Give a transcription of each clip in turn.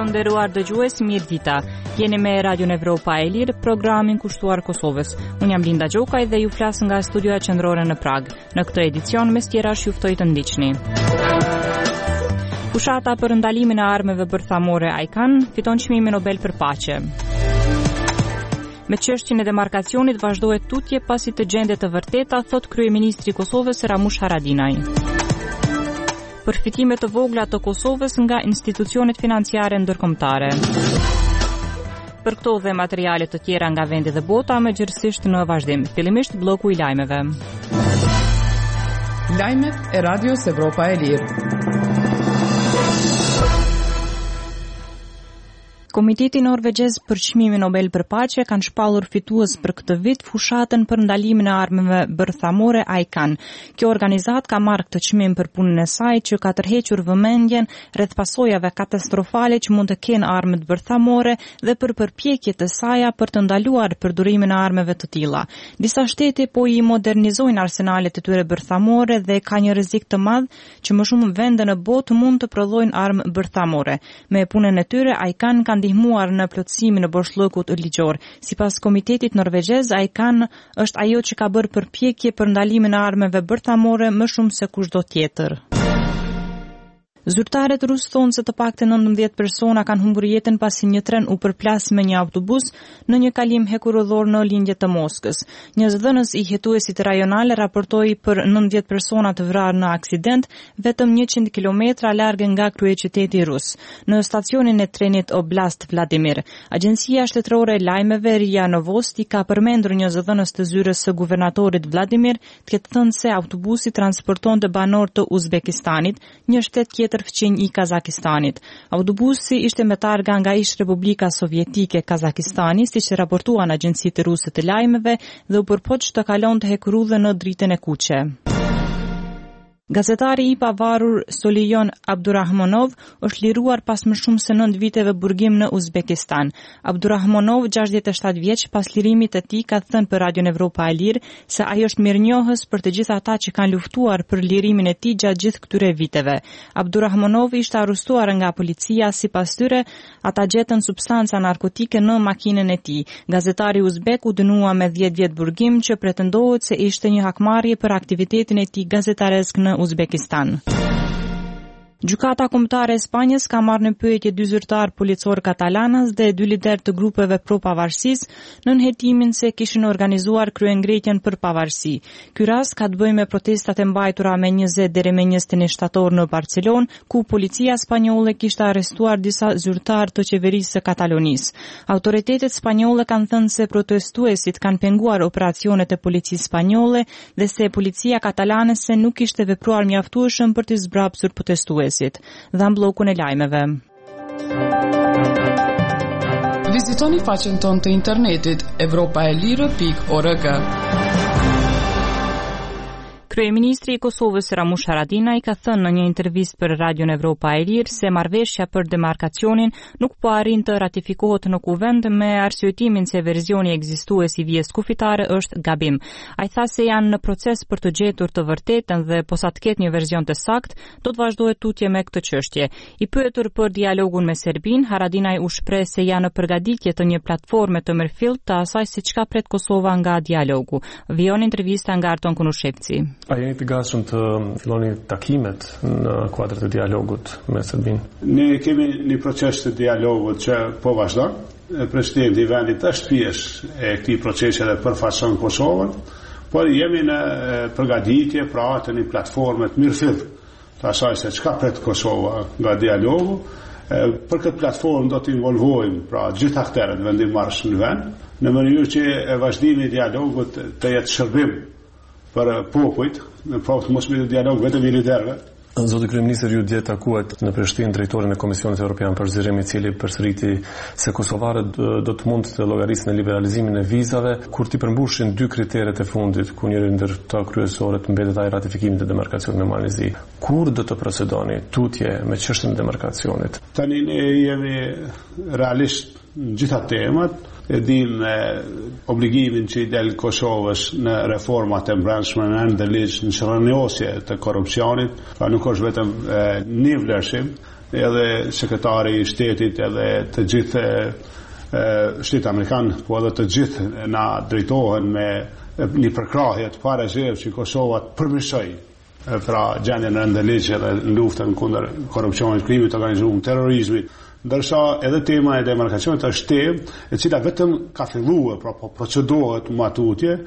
nderuar dëgjues, mirëdita. Jeni me Radio Evropa e Lirë, programin kushtuar Kosovës. Unë jam Linda Gjokaj dhe ju flas nga studioja qendrore në Prag. Në këtë edicion mes tjerash ju ftoj të ndiqni. Fushata për ndalimin e armëve bërthamore ICAN fiton çmimin Nobel për paqe. Me çështjen e demarkacionit vazhdohet tutje pasi të gjendet të vërteta, thot kryeministri i Kosovës Ramush Haradinaj. Përfitime të vogla të Kosovës nga institucionet financiare ndërkombëtare. Për këto dhe materiale të tjera nga vendi dhe bota, më gjithësisht në vazhdim. Fillimisht bloku i lajmeve. Lajmet e Radios Evropa e Lirë. Komiteti norvegjez për çmimin Nobel për paqe kanë shpallur fitues për këtë vit fushatën për ndalimin e armëve bërthamore ICAN. Kjo organizat ka marrë këtë çmim për punën e saj që ka tërhequr vëmendjen rreth pasojave katastrofale që mund të kenë armët bërthamore dhe për përpjekjet e saj për të ndaluar përdorimin e armëve të tilla. Disa shtete po i modernizojnë arsenalet e tyre bërthamore dhe ka një rrezik të madh që më shumë vende në botë mund të prodhojnë armë bërthamore. Me punën e tyre ICAN ka ndihmuar në plotësimin e boshllëkut ligjor. Sipas komitetit norvegjez, ICAN është ajo që ka bërë përpjekje për ndalimin e armëve bërthamore më shumë se kushdo tjetër. Zyrtarët rusë thonë se të paktën 19 persona kanë humbur jetën pasi një tren u përplas me një autobus në një kalim hekurudhor në lindje të Moskës. Një zëdhënës i hetuesit rajonal raportoi për 19 persona të vrarë në aksident vetëm 100 kilometra larg nga kryeqyteti rus, në stacionin e trenit Oblast Vladimir. Agjencia shtetërore e lajmeve RIA Novosti ka përmendur një zëdhënës të zyrës së guvernatorit Vladimir të ketë thënë se autobusi transportonte banor të Uzbekistanit, një shtet tjetër fqinj i Kazakistanit. Autobusi ishte me targa nga ish Republika Sovjetike Kazakistani, siç raportuan agjencitë ruse të lajmeve, dhe u përpoq të kalonte hekurudhën në dritën e kuqe. Gazetari i pavarur Solijon Abdurahmonov është liruar pas më shumë se 9 viteve burgim në Uzbekistan. Abdurahmonov, 67 vjeç, pas lirimit të tij ka thënë për Radio Evropa e Lirë se ai është mirënjohës për të gjithë ata që kanë luftuar për lirimin e tij gjatë gjithë këtyre viteve. Abdurahmonov ishte arrestuar nga policia, sipas tyre, ata gjetën substanca narkotike në makinën e tij. Gazetari uzbek u dënua me 10 vjet burgim që pretendohet se ishte një hakmarrje për aktivitetin e tij gazetaresk në Uzbekistan. Gjykata kombëtare e Spanjës ka marrë në pyetje 2 zyrtar policor katalanas dhe 2 lider të grupeve pro-pavarësisë në nënhetimin se kishin organizuar kryengritjen për pavarësi. Ky rast ka të bëjë me protestat e mbajtura me 20 deri me 21 shtator në Barcelonë, ku policia spanjolle kishte arrestuar disa zyrtar të qeverisë së Katalonisë. Autoritetet spanjolle kanë thënë se protestuesit kanë penguar operacionet e policisë spanjolle dhe se policia katalane se nuk kishte vepruar mjaftueshëm për të zbrapsur protestuesit. Dhe blokun e lajmeve. Vizitoni faqen tonë të internetit evropaelire.org. Kryeministri i Kosovës Ramush Haradinaj ka thënë në një intervistë për Radio Evropa e Lirë se marrëveshja për demarkacionin nuk po arrin të ratifikohet në kuvend me arsyetimin se versioni ekzistues i vijës kufitare është gabim. Ai tha se janë në proces për të gjetur të vërtetën dhe posa të ketë një version të saktë, do të vazhdohet tutje me këtë çështje. I pyetur për dialogun me Serbinë, Haradinaj u shpreh se janë në përgatitje të një platforme të mirëfillt të asaj se çka pret Kosova nga dialogu. Vijon intervista nga Arton Kunushevci. A jeni të gatshëm të filloni takimet në kuadër të dialogut me Serbinë? Ne kemi një proces të dialogut që po vazhdon. Presidenti i vendit është pjesë e këtij procesi dhe përfaqëson Kosovën, por jemi në përgatitje pra të një platforme të mirëfillt të asaj se çka pret Kosova nga dialogu. Për këtë platformë do të involvojmë pra gjithë aktorët vendimmarrës në vend, në mënyrë që vazhdimi i dialogut të jetë shërbim për popujt, në të mos me dialog vetëm i liderëve. Zoti kryeministër, ju dje takuat në Prishtinë drejtorin e Komisionit Evropian për zgjerim, i cili përsëriti se kosovarët do të mund të llogarisnin në liberalizimin e vizave kur ti përmbushin 2 kriteret e fundit, ku njëri ndër to kryesorët mbetet ai ratifikimi të demarkacionit me Malizi. Kur do të procedoni tutje me çështën e demarkacionit? Tani ne jemi realisht në gjitha temat. E dim obligimin që i del Kosovës në reformat e brendshme në ndërligj në shërënjosje të korrupsionit, pra nuk është vetëm një vlerësim, edhe sekretari i shtetit edhe të gjithë shtetit amerikan, po edhe të gjithë na drejtohen me një përkrahje të parezhevë që Kosova të përmirësoj pra gjendjen e rëndëligjshme dhe në luftën kundër korrupsionit, krimit të organizuar, terrorizmit. Ndërsa edhe tema e demarkacionit është temë e cila vetëm ka filluar, pra po procedohet matutje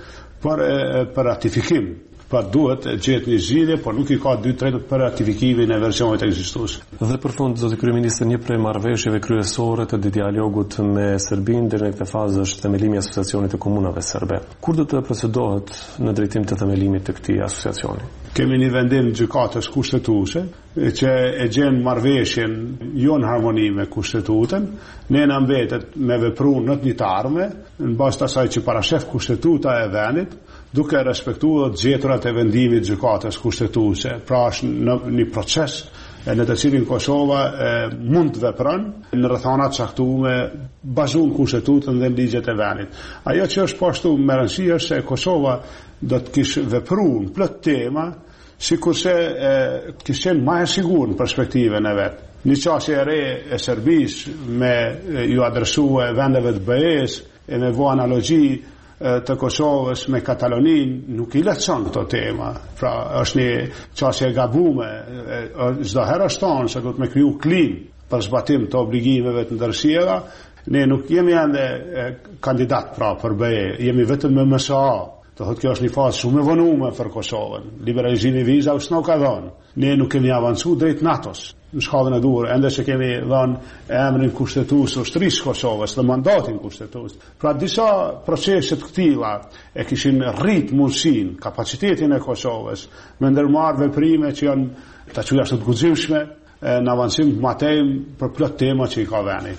për ratifikim. Pra duhet gjetë një zgjidhje, por nuk i ka 2/3 për ratifikimin e versionit ekzistues. Dhe për fund, zoti kryeminist, një prej marrëveshjeve kryesore të dialogut me Serbinë deri në këtë fazë është themelimi i asociacionit të komunave serbe. Kur do të procedohet në drejtim të themelimit të këtij asociacioni? Kemi një vendim gjykatës kushtetuese që e gjen marrëveshjen jo në harmoni me kushtetutën, ne na mbetet me vepruar në të njëjtarme në bazë të asaj që parashef kushtetuta e vendit, duke respektuar gjeturat e vendimit gjykatës kushtetuese. Pra është në një proces në të cilin Kosova mund të vepron në rrethana të caktuara bazuar kushtetutën dhe ligjet e vendit. Ajo që është poshtu me rëndësi është se Kosova do të kishte vepruar në plot tema, sikurse kishte qenë më e sigurt në perspektivën e vet. Një çështje e re e Serbisë me ju adresua vendeve të BE-s e me vë analogji të Kosovës me Kataloninë nuk i lehtëson këto tema. Pra është një çështje e gabuar. Çdo herë është thonë se do të më kriju klim për zbatim të obligimeve të ndërsjella. Ne nuk jemi ende kandidat pra për BE, jemi vetëm me MSA. Do thotë kjo është një fazë shumë e vonuar për Kosovën. Liberalizimi i vizave s'na ka dhënë. Ne nuk kemi avancuar drejt NATO-s. Në shkallën e duhur, ende që kemi dhënë emrin kushtetues së ushtrisë Kosovës dhe mandatin kushtetues. Pra disa procese të këtilla e kishin rrit mundësinë, kapacitetin e Kosovës me ndërmarrë veprime që janë ta quash të guximshme në avancim të matëm për plot tema që i ka vënë.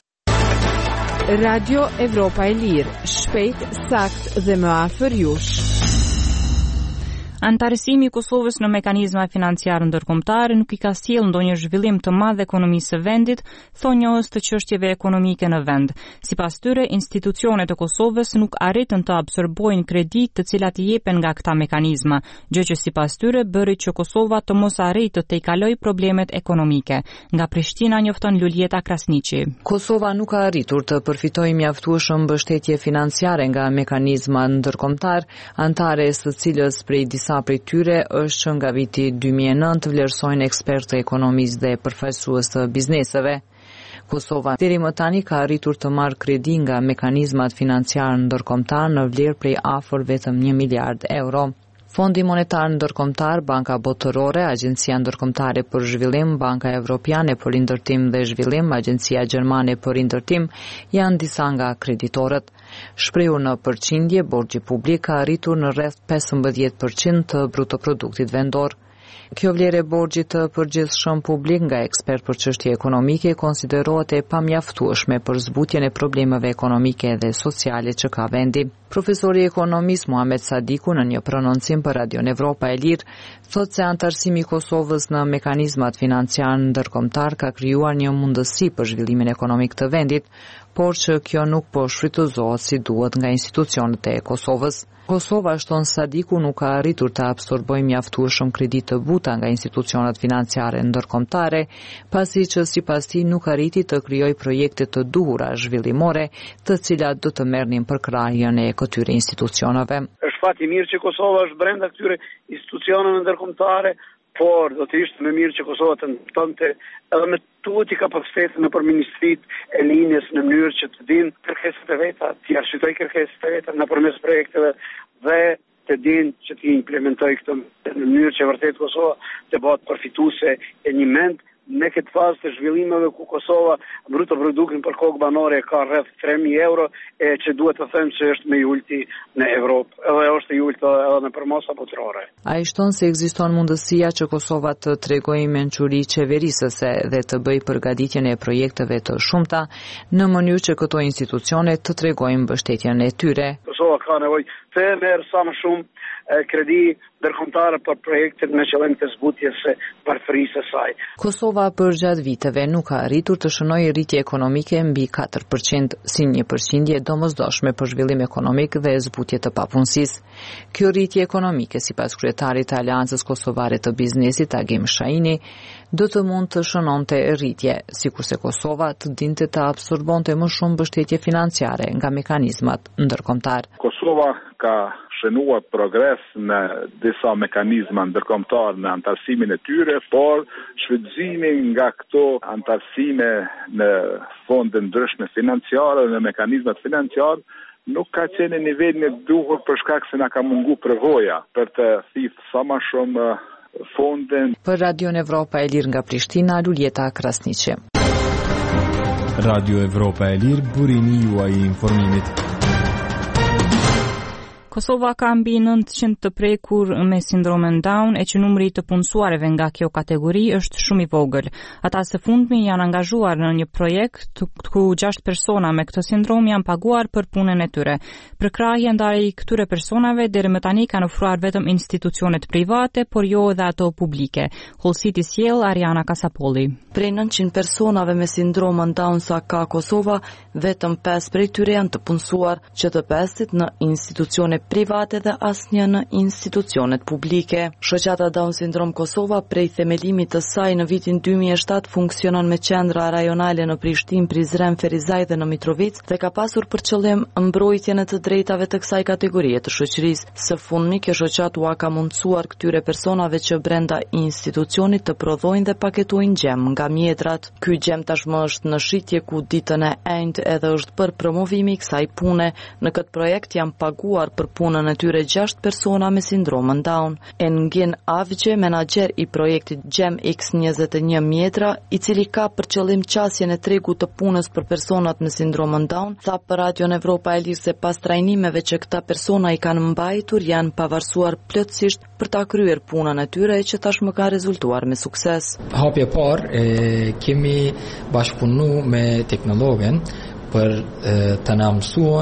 Radio Evropa e Lirë, shpejt, sakt dhe më afër jush. Antarësimi i Kosovës në mekanizma financiare ndërkombëtare nuk i ka sjellë ndonjë zhvillim të madh ekonomisë së vendit, thonë njohës të çështjeve ekonomike në vend. Sipas tyre, institucionet e Kosovës nuk arritën të absorbojnë kredi të cilat i jepen nga këta mekanizma, gjë që sipas tyre bëri që Kosova të mos arritë të kalojë problemet ekonomike. Nga Prishtina njofton Lulieta Krasniqi. Kosova nuk ka arritur të përfitojë mjaftueshëm mbështetje financiare nga mekanizma ndërkombëtar, antare së cilës prej disa prej tyre është që nga viti 2009 të vlerësojnë ekspertë ekonomistë dhe përfaqësues të bizneseve. Kosova deri më tani ka arritur të marrë kredi nga mekanizmat financiar ndërkombëtar në vlerë prej afër vetëm 1 miliard euro. Fondi Monetar Ndërkombëtar, Banka Botërore, Agjencia Ndërkombëtare për Zhvillim, Banka Evropiane për Rindërtim dhe Zhvillim, Agjencia Gjermane për Rindërtim janë disa nga kreditorët. Shprehur në përqindje, borxhi publik ka arritur në rreth 15% të brutoproduktit vendor. Kjo vlerë e borxhit të përgjithshëm publik nga ekspert për çështje ekonomike konsiderohet e pamjaftueshme për zbutjen e problemeve ekonomike dhe sociale që ka vendi. Profesori ekonomist Muhamet Sadiku në një prononcim për Radion Evropa e Lirë thotë se antarësimi i Kosovës në mekanizmat financiar ndërkombëtar ka krijuar një mundësi për zhvillimin ekonomik të vendit, por që kjo nuk po shfrytëzohet si duhet nga institucionet e Kosovës. Kosova, shton Sadiku, nuk ka arritur të absorbojë mjaftueshëm kredi të buta nga institucionet financiare ndërkombëtare, pasi që sipas tij nuk arriti të krijojë projekte të duhura zhvillimore, të cilat do të merrnin për krahjen e këtyre institucioneve. Është fat i mirë që Kosova është brenda këtyre institucioneve ndërkombëtare, por do të ishte më mirë që Kosova të ndonte edhe me tuti kapacitetin nëpër ministritë e linjës në mënyrë që të dinë kërkesat e veta, të arsyetoj kërkesat e veta nëpërmes projekteve dhe të dinë që të implementojë këto në mënyrë që vërtet Kosova të bëhet përfituese e një mend në këtë fazë të zhvillimeve ku Kosova brutoproduktin për kokë banore ka rreth 3.000 euro, që duhet të them se është më i ulti në Evropë, edhe është i ulti edhe në përmosa botërore. Ai shton se ekziston mundësia që Kosova të tregojë mençuri qeverisëse dhe të bëjë përgatitjen e projekteve të shumta në mënyrë që këto institucione të tregojnë mbështetjen e tyre. Kosova ka nevojë të merr sa më shumë kredi ndërkombëtare për projektet me qëllim të zbutjes së varfërisë së saj. Kosova për gjatë viteve nuk ka arritur të shënojë rritje ekonomike mbi 4%, si një përqindje domosdoshme për zhvillim ekonomik dhe zbutje të papunësisë. Kjo rritje ekonomike, sipas kryetarit të Aleancës Kosovare të Biznesit, Agim Shaini, do të mund të shënonte rritje, sikurse Kosova të dinte të absorbonte më shumë mbështetje financiare nga mekanizmat ndërkombëtar. Kosova ka shënuar progres në disa mekanizma ndërkombëtar në antarësimin e tyre, por shfrytëzimi nga këto antarësime në fonde ndryshme financiare, në mekanizmat financiare, nuk ka qenë në nivelin e duhur për shkak se na ka mungu përvoja për të thithë sa më shumë fonde. Për Radio Evropa e Lirë nga Prishtina, Luljeta Krasniqi. Radio Evropa e Lirë, burimi juaj i informimit. Kosova ka mbi 900 të prekur me sindromen Down, e që numri të punësuareve nga kjo kategori është shumë i vogël. Ata së fundmi janë angazhuar në një projekt ku 6 persona me këtë sindrom janë paguar për punën e tyre. Përkrahje ndaj këtyre personave deri më tani kanë ofruar vetëm institucionet private, por jo edhe ato publike. Hollësiti sjell Ariana Kasapolli. Prej 900 personave me sindromën Down sa ka Kosova, vetëm 5 prej tyre janë të punësuar, që të 5 në institucione private dhe asnjë në institucionet publike. Shoqata Down Syndrom Kosova prej themelimit të saj në vitin 2007 funksionon me qendra rajonale në Prishtinë, Prizren, Ferizaj dhe në Mitrovic dhe ka pasur për qëllim mbrojtjen e të drejtave të kësaj kategorie të shoqërisë. Së fundmi kjo shoqat u ka mundsuar këtyre personave që brenda institucionit të prodhojnë dhe paketojnë gjem nga mjetrat. Ky gjem tashmë është në shitje ku ditën e enjtë edhe është për promovimi i kësaj pune. Në këtë projekt janë paguar për punën e tyre 6 persona me sindromën Down. Engin Avgje, menaxher i projektit Gem X21 Mjetra, i cili ka për qëllim qasjen e tregut të punës për personat me sindromën Down, tha për Radio Evropa e Lirë se pas trajnimeve që këta persona i kanë mbajtur janë pavarësuar plotësisht për ta kryer punën e tyre që tashmë ka rezultuar me sukses. Hapja parë kemi bashkëpunuar me teknologën për të na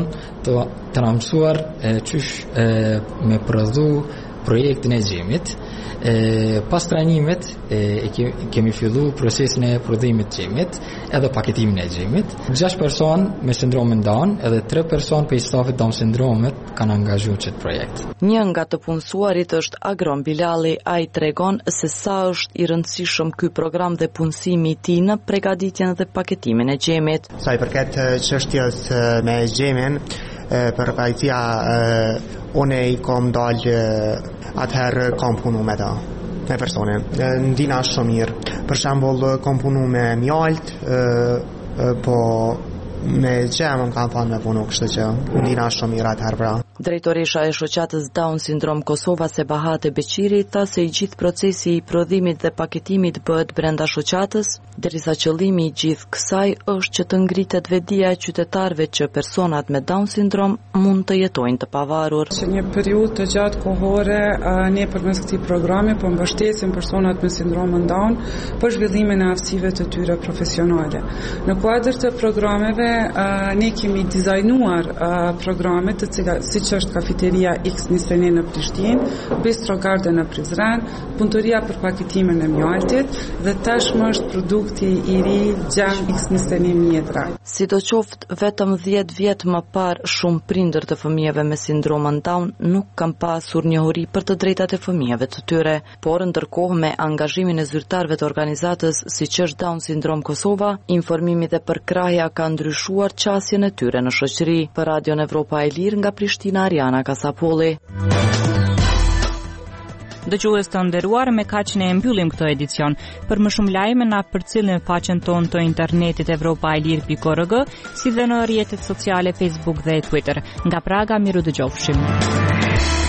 mësuar qysh me prodhu projektin e gjemit. Pas trajnimet kemi fillu procesin e prodhimit të gjemit edhe paketimin e gjemit. 6 person me sindromin Down edhe 3 person për stafit Down sindromet kanë angazhuar këtë projekt. Një nga të punësuarit është Agron Bilali, ai tregon se sa është i rëndësishëm ky program dhe punësimi i tij në përgatitjen dhe paketimin e gjemit. Sa i përket çështjes me gjemin, përgatitia unë i kom dalë atëherë kom punu me ta me personin. Ndina shumë mirë. Për shembull kom punu me mjalt, po me gjemën kam thonë me punu, kështu që ndina shumë mirë atëherë pra. Drejtoresha e shoqatës Down Syndrom Kosova Sebahate Beqiri tha se i gjithë procesi i prodhimit dhe paketimit bëhet brenda shoqatës, derisa qëllimi i gjithë kësaj është që të ngritet vetdia e qytetarëve që personat me Down Syndrom mund të jetojnë të pavarur. Që një periudhë të gjatë kohore ne përmes këtij programi po mbështesim personat me sindromën Down për zhvillimin e aftësive të tyre profesionale. Në kuadër të programeve ne kemi dizajnuar programe të cilat siç është kafeteria X21 në Prishtinë, Bistro Garden në Prizren, punëtoria për paketimin e mjaltit dhe tashmë është produkti i ri Gem X21 Mjetra. Sidoqoftë, vetëm 10 vjet më parë shumë prindër të fëmijëve me sindromën Down nuk kanë pasur njohuri për të drejtat e fëmijëve të tyre, por ndërkohë me angazhimin e zyrtarëve të organizatës siç është Down Syndrom Kosova, informimi dhe përkrahja ka ndryshuar qasjen e tyre në shoqëri. Për Radio Evropa e Lirë nga Prishtina, Ariana Kasapolli. Dëgjues të nderuar, me kaq ne mbyllim këtë edicion. Për më shumë lajme na përcjellni në faqen tonë të internetit evropaelir.org, si dhe në rrjetet sociale Facebook dhe Twitter. Nga Praga, miru dëgjofshim.